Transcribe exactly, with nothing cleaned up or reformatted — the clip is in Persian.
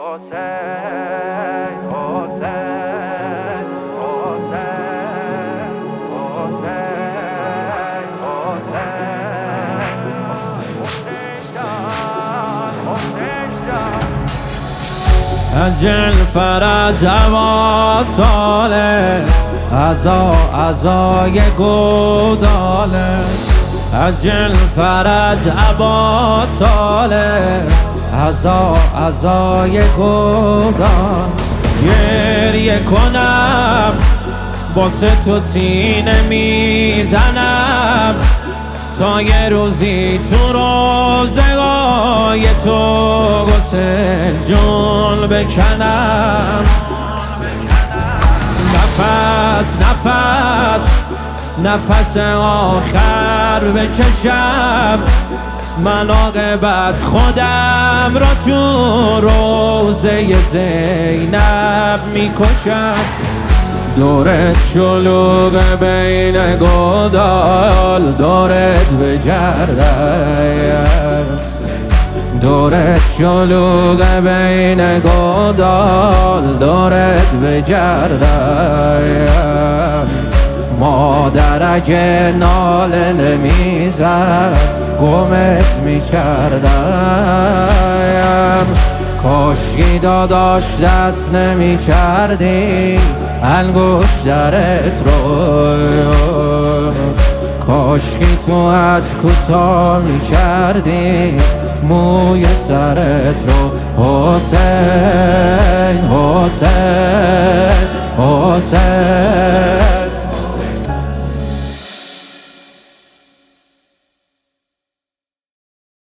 اجل فرج هوا ساله عزا عزای گوداله اجل فرج هوا ساله عزا عزای گودال گریه کنم واسه تو سینه میزنم تا یه روزی تو روزگای تو گسل جون بکنم نفس نفس نفس آخر بکشم من عاقبت خودم را تو روزه زینب میکشم دورت شلوغ بین گودال دورت بگردم دورت شلوغ بین گودال دورت بگردم مادر اگه ناله نمیزد گمت میکردم کاشکی داداش دست نمی کردی انگشترت رو کاشکی تو حج کوتاه می کردی موی سرت رو حسین حسین حسین